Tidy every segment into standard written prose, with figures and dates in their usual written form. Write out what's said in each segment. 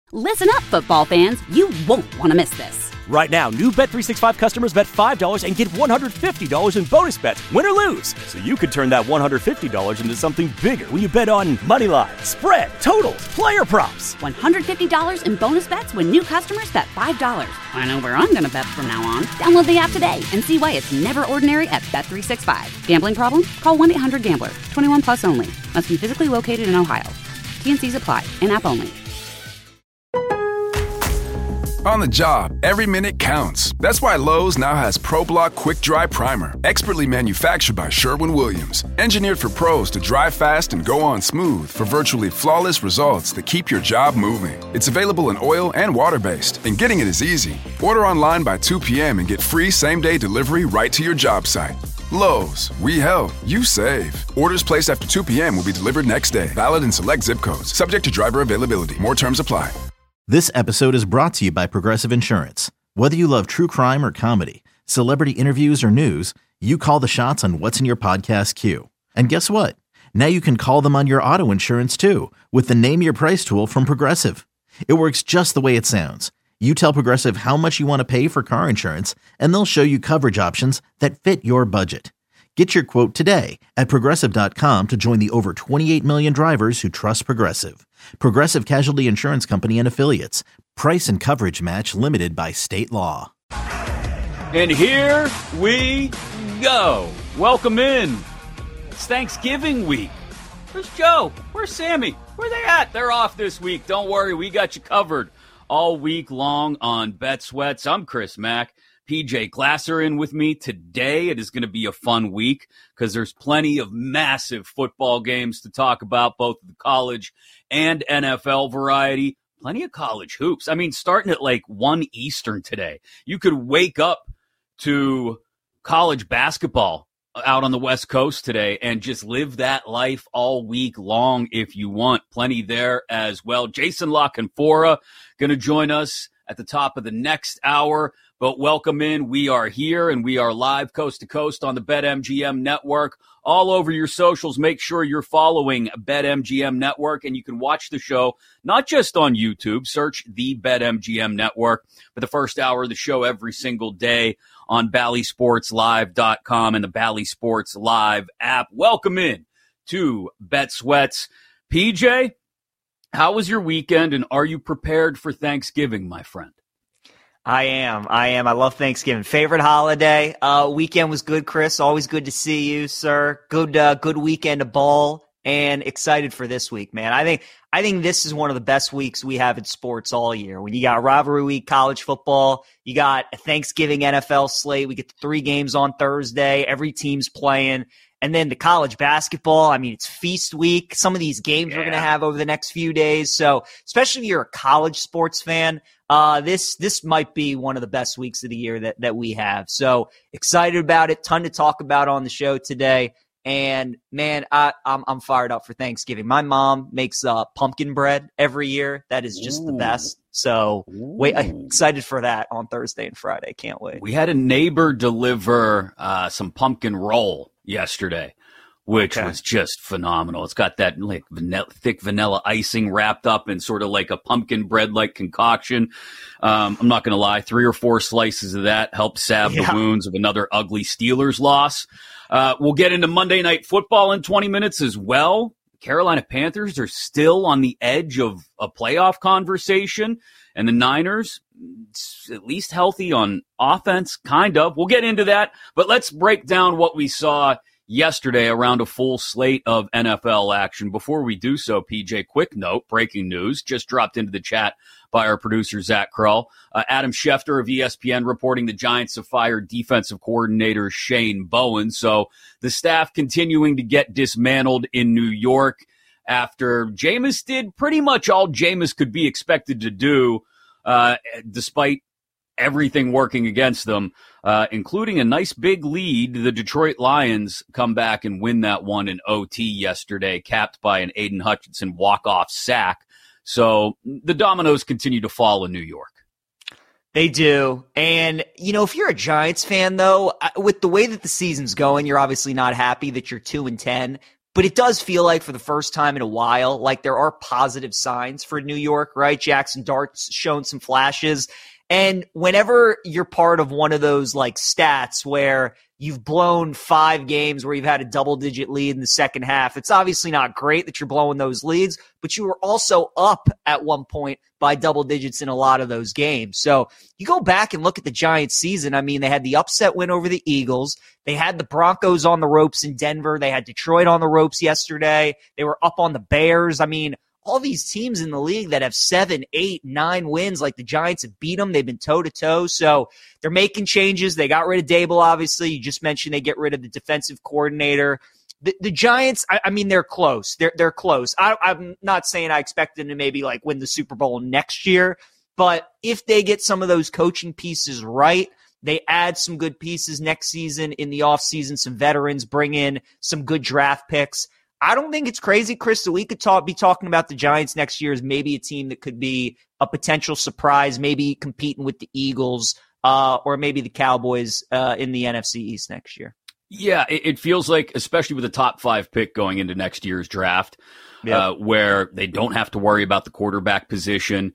Listen up, football fans. You won't want to miss this. Right now, new Bet365 customers bet $5 and get $150 in bonus bets, win or lose. So you could turn that $150 into something bigger when you bet on moneyline, spread, totals, player props. $150 in bonus bets when new customers bet $5. I know where I'm going to bet from now on. Download the app today and see why it's never ordinary at Bet365. Gambling problem? Call 1-800-GAMBLER. 21 plus only. Must be physically located in Ohio. T&Cs apply. In-app only. On the job, every minute counts. That's why Lowe's now has ProBlock Quick Dry Primer, expertly manufactured by Sherwin-Williams. Engineered for pros to dry fast and go on smooth for virtually flawless results that keep your job moving. It's available in oil and water-based, and getting it is easy. Order online by 2 p.m. and get free same-day delivery right to your job site. Lowe's, we help, you save. Orders placed after 2 p.m. will be delivered next day. Valid in select zip codes. Subject to driver availability. More terms apply. This episode is brought to you by Progressive Insurance. Whether you love true crime or comedy, celebrity interviews or news, you call the shots on what's in your podcast queue. And guess what? Now you can call them on your auto insurance too with the Name Your Price tool from Progressive. It works just the way it sounds. You tell Progressive how much you want to pay for car insurance, and they'll show you coverage options that fit your budget. Get your quote today at Progressive.com to join the over 28 million drivers who trust Progressive. Progressive Casualty Insurance Company and Affiliates. Price and coverage match limited by state law. And here we go. Welcome in. It's Thanksgiving week. Where's Joe? Where's Sammy? Where they at? They're off this week. Don't worry, we got you covered all week long on Bet Sweats. I'm Chris Mack. PJ Glasser in with me today. It is going to be a fun week because there's plenty of massive football games to talk about, both the college and NFL variety. Plenty of college hoops. I mean, starting at like 1 Eastern today. You could wake up to college basketball out on the West Coast today and just live that life all week long if you want. Plenty there as well. Jason La Canfora going to join us at the top of the next hour. But welcome in. We are here and we are live coast to coast on the BetMGM network. All over your socials, make sure you're following BetMGM network, and you can watch the show not just on YouTube. Search the BetMGM network for the first hour of the show every single day on BallySportsLive.com and the Bally Sports Live app. Welcome in to Bet Sweats. PJ, how was your weekend, and are you prepared for Thanksgiving, my friend? I am. I love Thanksgiving. Favorite holiday. Weekend was good, Chris. Always good to see you, sir. Good weekend of ball, and excited for this week, man. I think this is one of the best weeks we have in sports all year. When you got rivalry week, college football, you got a Thanksgiving NFL slate. We get the 3 games on Thursday. Every team's playing. And then the college basketball, I mean, it's feast week. Some of these games we're going to have over the next few days. So especially if you're a college sports fan, this might be one of the best weeks of the year that we have. So excited about it. Ton to talk about on the show today. And man, I'm fired up for Thanksgiving. My mom makes pumpkin bread every year. That is just the best. So I'm excited for that on Thursday and Friday. Can't wait. We had a neighbor deliver some pumpkin roll yesterday, which was just phenomenal. It's got that like thick vanilla icing wrapped up in sort of like a pumpkin bread-like concoction. I'm not going to lie, 3 or 4 slices of that helped salve the wounds of another ugly Steelers loss. We'll get into Monday Night Football in 20 minutes as well. Carolina Panthers are still on the edge of a playoff conversation, and the Niners, at least healthy on offense, kind of. We'll get into that, but let's break down what we saw yesterday around a full slate of NFL action. Before we do so, PJ, quick note, breaking news, just dropped into the chat by our producer, Zach Krull. Adam Schefter of ESPN reporting the Giants have fired defensive coordinator Shane Bowen. So the staff continuing to get dismantled in New York after Jameis did pretty much all Jameis could be expected to do, despite everything working against them, including a nice big lead. The Detroit Lions come back and win that one in OT yesterday, capped by an Aiden Hutchinson walk-off sack. So the dominoes continue to fall in New York. They do. And, you know, if you're a Giants fan, though, with the way that the season's going, you're obviously not happy that you're 2-10. But it does feel like for the first time in a while, like there are positive signs for New York, right? Jackson Dart's shown some flashes. And whenever you're part of one of those like stats where you've blown 5 games where you've had a double-digit lead in the second half, it's obviously not great that you're blowing those leads, but you were also up at one point by double digits in a lot of those games. So you go back and look at the Giants season. I mean, they had the upset win over the Eagles. They had the Broncos on the ropes in Denver. They had Detroit on the ropes yesterday. They were up on the Bears. I mean, all these teams in the league that have 7, 8, 9 wins, like the Giants have beat them. They've been toe-to-toe. So they're making changes. They got rid of Dable, obviously. You just mentioned they get rid of the defensive coordinator. The Giants, I mean, they're close. They're close. I'm not saying I expect them to maybe like win the Super Bowl next year, but if they get some of those coaching pieces right, they add some good pieces next season in the offseason, some veterans, bring in some good draft picks. I don't think it's crazy, Chris, that we could be talking about the Giants next year as maybe a team that could be a potential surprise, maybe competing with the Eagles or maybe the Cowboys in the NFC East next year. Yeah, it feels like, especially with the top 5 pick going into next year's draft, where they don't have to worry about the quarterback position.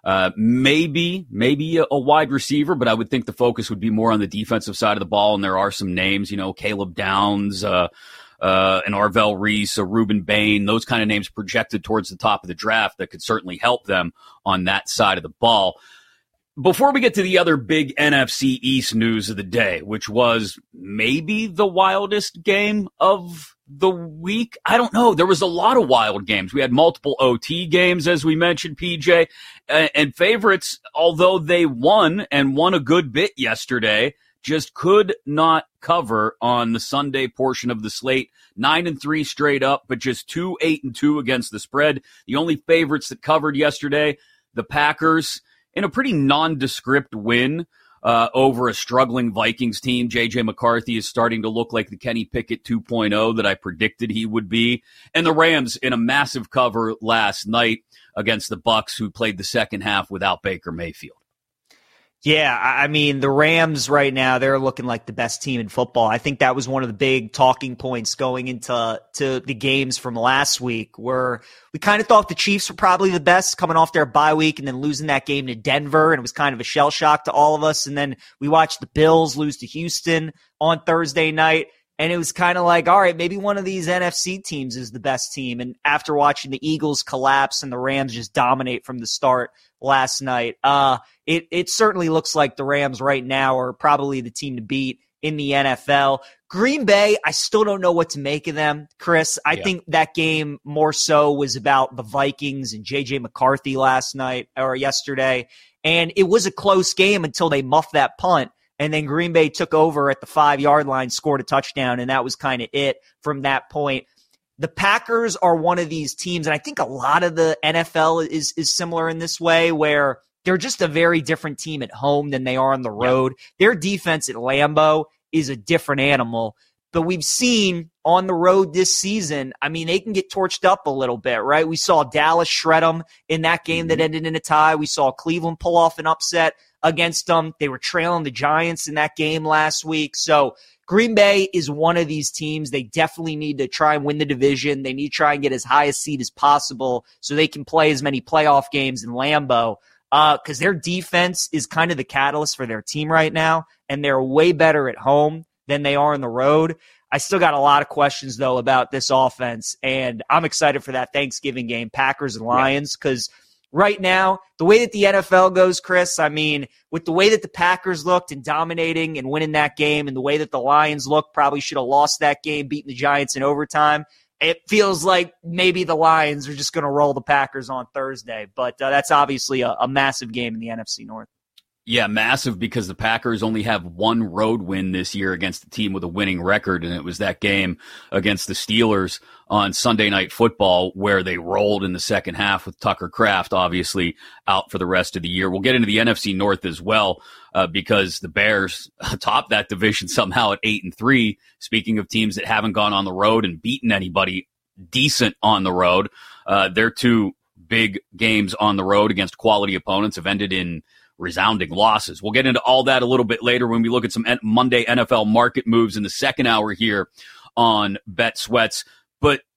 Maybe a wide receiver, but I would think the focus would be more on the defensive side of the ball. And there are some names, Caleb Downs, and Arvell Reese, Reuben Bain, those kind of names projected towards the top of the draft that could certainly help them on that side of the ball. Before we get to the other big NFC East news of the day, which was maybe the wildest game of the week, I don't know. There was a lot of wild games. We had multiple OT games, as we mentioned, PJ, and favorites, although they won and won a good bit yesterday, just could not cover on the Sunday portion of the slate. 9-3 straight up, but just 8-2 against the spread. The only favorites that covered yesterday, the Packers, in a pretty nondescript win over a struggling Vikings team. J.J. McCarthy is starting to look like the Kenny Pickett 2.0 that I predicted he would be. And the Rams in a massive cover last night against the Bucs, who played the second half without Baker Mayfield. Yeah, I mean, the Rams right now, they're looking like the best team in football. I think that was one of the big talking points going into the games from last week, where we kind of thought the Chiefs were probably the best coming off their bye week and then losing that game to Denver, and it was kind of a shell shock to all of us. And then we watched the Bills lose to Houston on Thursday night, and it was kind of like, all right, maybe one of these NFC teams is the best team. And after watching the Eagles collapse and the Rams just dominate from the start last night, it certainly looks like the Rams right now are probably the team to beat in the NFL. Green Bay, I still don't know what to make of them, Chris. I think that game more so was about the Vikings and J.J. McCarthy last night or yesterday. And it was a close game until they muffed that punt. And then Green Bay took over at the 5-yard line, scored a touchdown, and that was kind of it from that point. The Packers are one of these teams, and I think a lot of the NFL is similar in this way, where they're just a very different team at home than they are on the road. Their defense at Lambeau is a different animal. But we've seen on the road this season, I mean, they can get torched up a little bit, right? We saw Dallas shred them in that game that ended in a tie. We saw Cleveland pull off an upset against them. They were trailing the Giants in that game last week. So Green Bay is one of these teams. They definitely need to try and win the division. They need to try and get as high a seed as possible so they can play as many playoff games in Lambeau, because their defense is kind of the catalyst for their team right now, and they're way better at home than they are on the road. I still got a lot of questions, though, about this offense, and I'm excited for that Thanksgiving game, Packers and Lions, because right now, the way that the NFL goes, Chris, I mean, with the way that the Packers looked and dominating and winning that game, and the way that the Lions looked, probably should have lost that game, beating the Giants in overtime, it feels like maybe the Lions are just going to roll the Packers on Thursday. But that's obviously a massive game in the NFC North. Yeah, massive, because the Packers only have one road win this year against a team with a winning record, and it was that game against the Steelers on Sunday Night Football where they rolled in the second half with Tucker Kraft obviously out for the rest of the year. We'll get into the NFC North as well, because the Bears top that division somehow at 8-3. Speaking of teams that haven't gone on the road and beaten anybody decent on the road, their two big games on the road against quality opponents have ended in resounding losses. We'll get into all that a little bit later when we look at some Monday NFL market moves in the second hour here on Bet Sweats. But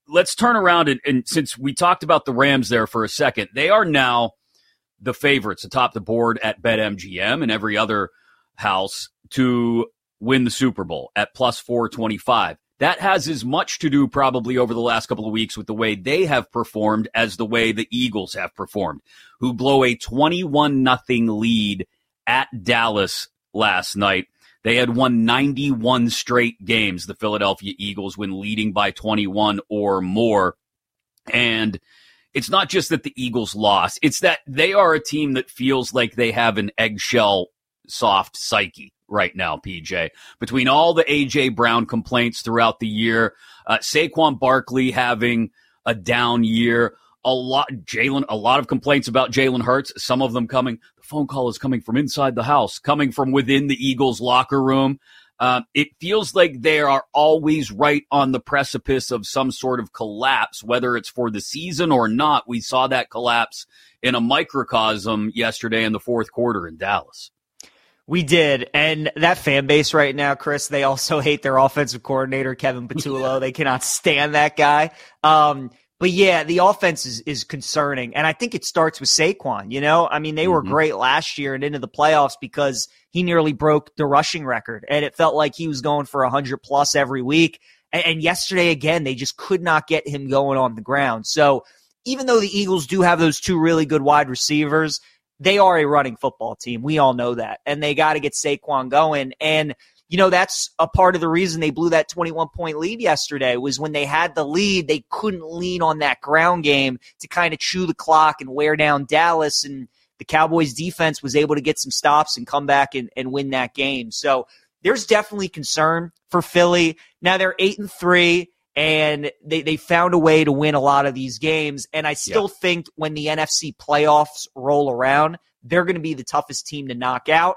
let's turn around and since we talked about the Rams there for a second, they are now the favorites atop the board at BetMGM and every other house to win the Super Bowl at plus 425. That has as much to do probably over the last couple of weeks with the way they have performed as the way the Eagles have performed, who blow a 21-0 lead at Dallas last night. They had won 91 straight games, the Philadelphia Eagles, when leading by 21 or more. And it's not just that the Eagles lost. It's that they are a team that feels like they have an eggshell soft psyche right now, PJ. Between all the A.J. Brown complaints throughout the year, Saquon Barkley having a down year, a lot of complaints about Jalen Hurts, some of them coming, the phone call is coming from inside the house, coming from within the Eagles locker room. It feels like they are always right on the precipice of some sort of collapse, whether it's for the season or not. We saw that collapse in a microcosm yesterday in the fourth quarter in Dallas. We did, and that fan base right now, Chris, they also hate their offensive coordinator, Kevin Patullo. They cannot stand that guy. But yeah, the offense is concerning, and I think it starts with Saquon, you know? I mean, they were great last year and into the playoffs because he nearly broke the rushing record, and it felt like he was going for 100-plus every week. And yesterday, again, they just could not get him going on the ground. So even though the Eagles do have those two really good wide receivers, they are a running football team. We all know that. And they got to get Saquon going. And, you know, that's a part of the reason they blew that 21-point lead yesterday was when they had the lead, they couldn't lean on that ground game to kind of chew the clock and wear down Dallas. And the Cowboys defense was able to get some stops and come back and win that game. So there's definitely concern for Philly. Now they're 8-3. And they found a way to win a lot of these games. And I still think when the NFC playoffs roll around, they're going to be the toughest team to knock out.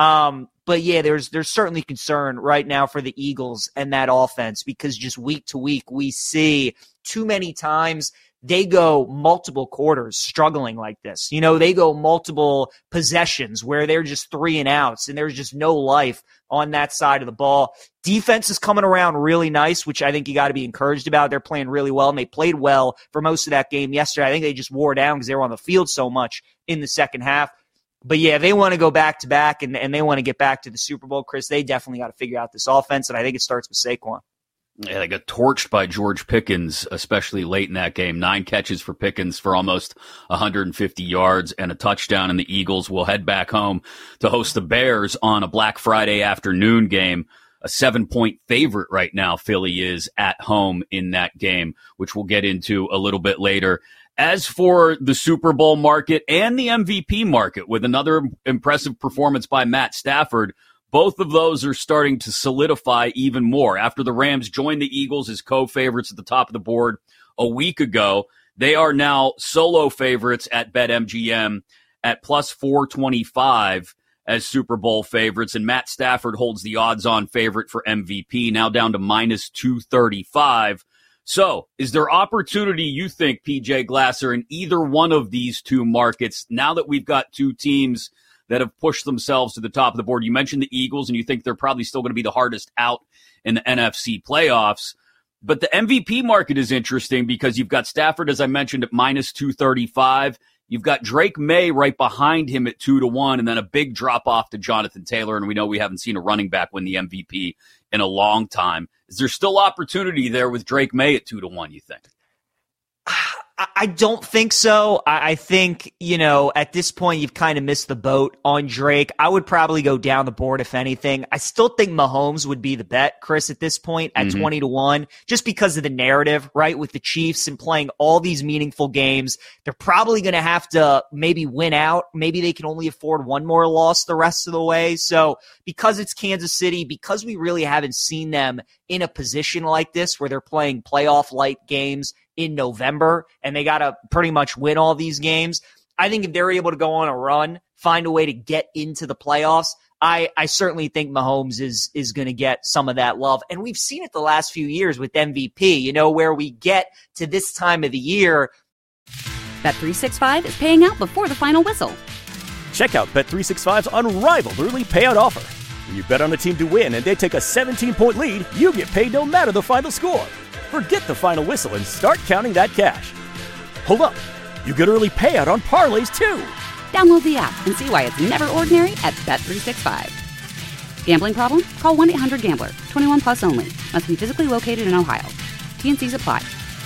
But yeah, there's certainly concern right now for the Eagles and that offense because just week to week, we see too many times they go multiple quarters struggling like this. You know, they go multiple possessions where they're just 3 and outs and there's just no life on that side of the ball. Defense is coming around really nice, which I think you got to be encouraged about. They're playing really well, and they played well for most of that game yesterday. I think they just wore down because they were on the field so much in the second half. But yeah, they want to go back-to-back, and they want to get back to the Super Bowl, Chris. They definitely got to figure out this offense, and I think it starts with Saquon. Yeah, they got torched by George Pickens, especially late in that game. 9 catches for Pickens for almost 150 yards and a touchdown, and the Eagles will head back home to host the Bears on a Black Friday afternoon game. A 7-point favorite right now, Philly is at home in that game, which we'll get into a little bit later. As for the Super Bowl market and the MVP market, with another impressive performance by Matt Stafford, both of those are starting to solidify even more. After the Rams joined the Eagles as co-favorites at the top of the board a week ago, they are now solo favorites at BetMGM at plus 425 as Super Bowl favorites. And Matt Stafford holds the odds-on favorite for MVP, now down to minus 235. So is there opportunity, you think, PJ Glasser, in either one of these two markets now that we've got two teams that have pushed themselves to the top of the board? You mentioned the Eagles, and you think they're probably still going to be the hardest out in the NFC playoffs. But the MVP market is interesting because you've got Stafford, as I mentioned, at minus 235. You've got Drake May right behind him at 2-1, and then a big drop-off to Jonathan Taylor. And we know we haven't seen a running back win the MVP in a long time. Is there still opportunity there with Drake May at 2-1, you think? I don't think so. I think, you know, at this point, you've kind of missed the boat on Drake. I would probably go down the board, if anything. I still think Mahomes would be the bet, Chris, at this point at 20-1, just because of the narrative, right, with the Chiefs and playing all these meaningful games. They're probably going to have to maybe win out. Maybe they can only afford one more loss the rest of the way. So because it's Kansas City, because we really haven't seen them in a position like this where they're playing playoff-like games in November, and they got to pretty much win all these games. I think if they're able to go on a run, find a way to get into the playoffs, I certainly think Mahomes is going to get some of that love. And we've seen it the last few years with MVP, you know, where we get to this time of the year. Bet365 is paying out before the final whistle. Check out Bet365's unrivaled early payout offer. When you bet on a team to win and they take a 17-point lead, you get paid no matter the final score. Forget the final whistle and start counting that cash. Hold up. You get early payout on parlays, too. Download the app and see why it's never ordinary at Bet365. Gambling problem? Call 1-800-GAMBLER. 21 plus only. Must be physically located in Ohio. T&Cs apply.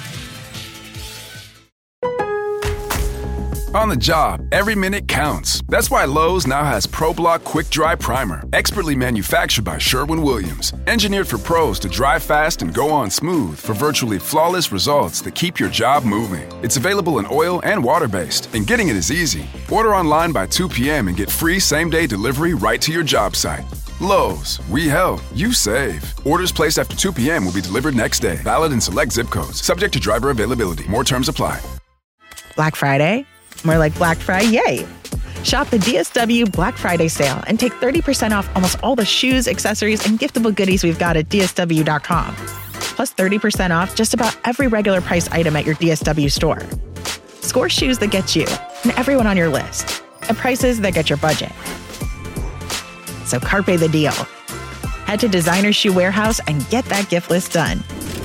On the job, every minute counts. That's why Lowe's now has ProBlock Quick Dry Primer, expertly manufactured by Sherwin-Williams. Engineered for pros to dry fast and go on smooth for virtually flawless results that keep your job moving. It's available in oil and water-based, and getting it is easy. Order online by 2 p.m. and get free same-day delivery right to your job site. Lowe's, we help, you save. Orders placed after 2 p.m. will be delivered next day. Valid in select zip codes. Subject to driver availability. More terms apply. Black Friday? More like Black Friday, yay! Shop the DSW Black Friday sale and take 30% off almost all the shoes, accessories, and giftable goodies we've got at DSW.com. Plus 30% off just about every regular price item at your DSW store. Score shoes that get you and everyone on your list at prices that get your budget. So carpe the deal. Head to Designer Shoe Warehouse and get that gift list done.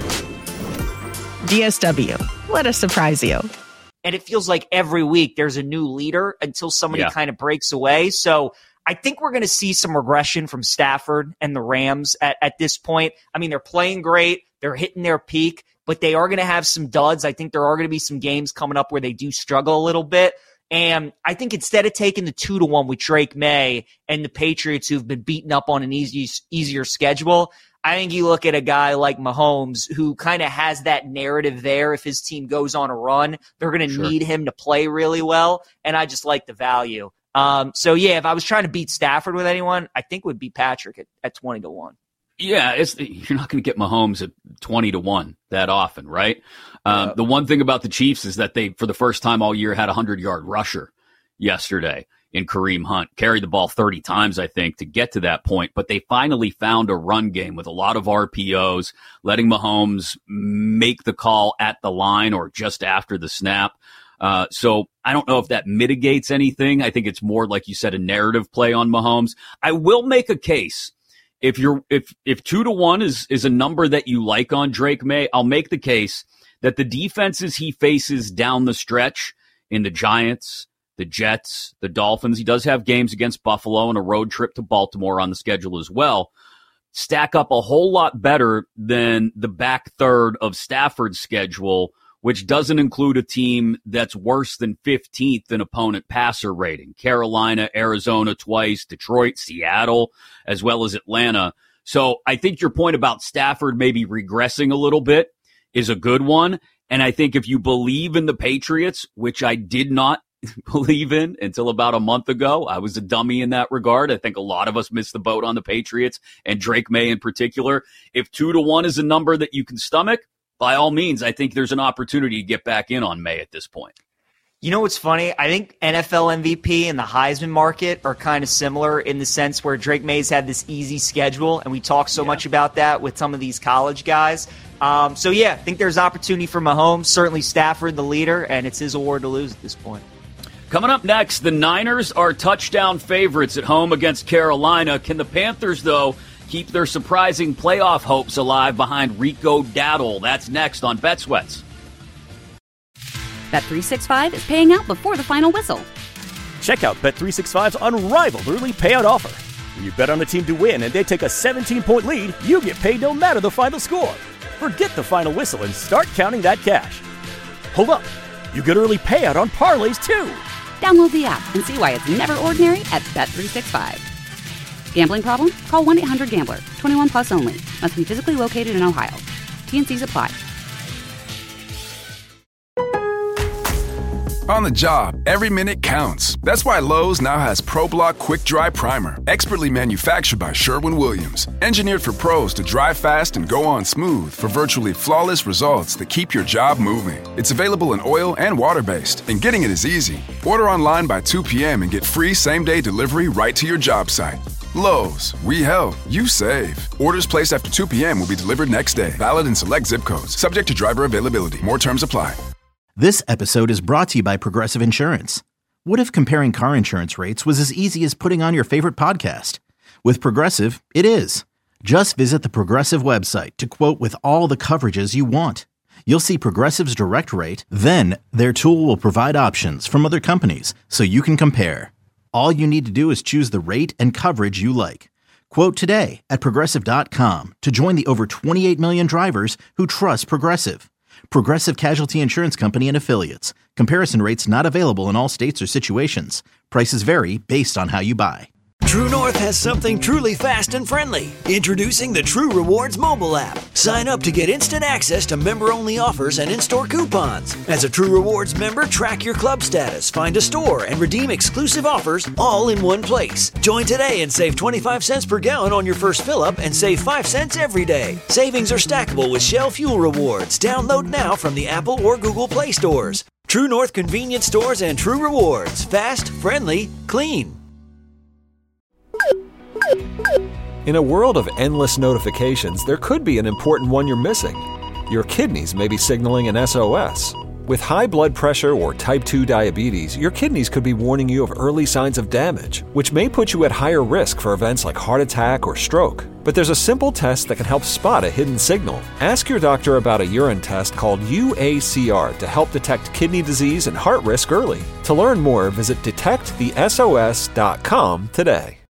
DSW, let us surprise you. And it feels like every week there's a new leader until somebody kind of breaks away. So I think we're going to see some regression from Stafford and the Rams at this point. I mean, they're playing great. They're hitting their peak, but they are going to have some duds. I think there are going to be some games coming up where they do struggle a little bit. And I think instead of taking the 2-1 with Drake May and the Patriots who've been beaten up on an easier schedule, I think you look at a guy like Mahomes who kind of has that narrative there. If his team goes on a run, they're going to need him to play really well. And I just like the value. So, yeah, if I was trying to beat Stafford with anyone, I think it would be Patrick at 20-1. Yeah, you're not going to get Mahomes at 20-1 that often, right? The one thing about the Chiefs is that they, for the first time all year, had a 100-yard rusher yesterday in Kareem Hunt. Carried the ball 30 times, I think, to get to that point. But they finally found a run game with a lot of RPOs, letting Mahomes make the call at the line or just after the snap. So I don't know if that mitigates anything. I think it's more, like you said, a narrative play on Mahomes. I will make a case. If 2-1 is a number that you like on Drake May, I'll make the case that the defenses he faces down the stretch in the Giants, the Jets, the Dolphins, he does have games against Buffalo and a road trip to Baltimore on the schedule as well, stack up a whole lot better than the back third of Stafford's schedule, which doesn't include a team that's worse than 15th in opponent passer rating. Carolina, Arizona twice, Detroit, Seattle, as well as Atlanta. So I think your point about Stafford maybe regressing a little bit is a good one. And I think if you believe in the Patriots, which I did not believe in until about a month ago, I was a dummy in that regard. I think a lot of us missed the boat on the Patriots and Drake May in particular. If 2-1 is a number that you can stomach, by all means, I think there's an opportunity to get back in on May at this point. You know what's funny? I think NFL MVP and the Heisman market are kind of similar in the sense where Drake May's had this easy schedule, and we talk so much about that with some of these college guys. So, yeah, I think there's opportunity for Mahomes. Certainly Stafford, the leader, and it's his award to lose at this point. Coming up next, the Niners are touchdown favorites at home against Carolina. Can the Panthers, though, keep their surprising playoff hopes alive behind Rico Dowdle? That's next on Bet Sweats. Bet365 is paying out before the final whistle. Check out Bet365's unrivaled early payout offer. When you bet on a team to win and they take a 17-point lead, you get paid no matter the final score. Forget the final whistle and start counting that cash. Hold up. You get early payout on parlays, too. Download the app and see why it's never ordinary at Bet365. Gambling problem? Call 1-800-GAMBLER. 21 plus only. Must be physically located in Ohio. T&Cs apply. On the job, every minute counts. That's why Lowe's now has ProBlock Quick Dry Primer, expertly manufactured by Sherwin-Williams. Engineered for pros to dry fast and go on smooth for virtually flawless results that keep your job moving. It's available in oil and water-based, and getting it is easy. Order online by 2 p.m. and get free same-day delivery right to your job site. Lowe's, we help, you save. Orders placed after 2 p.m. will be delivered next day. Valid in select zip codes. Subject to driver availability. More terms apply. This episode is brought to you by Progressive Insurance. What if comparing car insurance rates was as easy as putting on your favorite podcast? With Progressive, it is. Just visit the Progressive website to quote with all the coverages you want. You'll see Progressive's direct rate, then their tool will provide options from other companies so you can compare. All you need to do is choose the rate and coverage you like. Quote today at Progressive.com to join the over 28 million drivers who trust Progressive. Progressive Casualty Insurance Company and Affiliates. Comparison rates not available in all states or situations. Prices vary based on how you buy. True North has something truly fast and friendly. Introducing the True Rewards mobile app. Sign up to get instant access to member-only offers and in-store coupons. As a True Rewards member, track your club status, find a store, and redeem exclusive offers all in one place. Join today and save 25 cents per gallon on your first fill-up and save 5 cents every day. Savings are stackable with Shell Fuel Rewards. Download now from the Apple or Google Play stores. True North Convenience Stores and True Rewards. Fast, friendly, clean. In a world of endless notifications, there could be an important one you're missing. Your kidneys may be signaling an SOS. With high blood pressure or type 2 diabetes, your kidneys could be warning you of early signs of damage, which may put you at higher risk for events like heart attack or stroke. But there's a simple test that can help spot a hidden signal. Ask your doctor about a urine test called UACR to help detect kidney disease and heart risk early. To learn more, visit detectthesos.com today.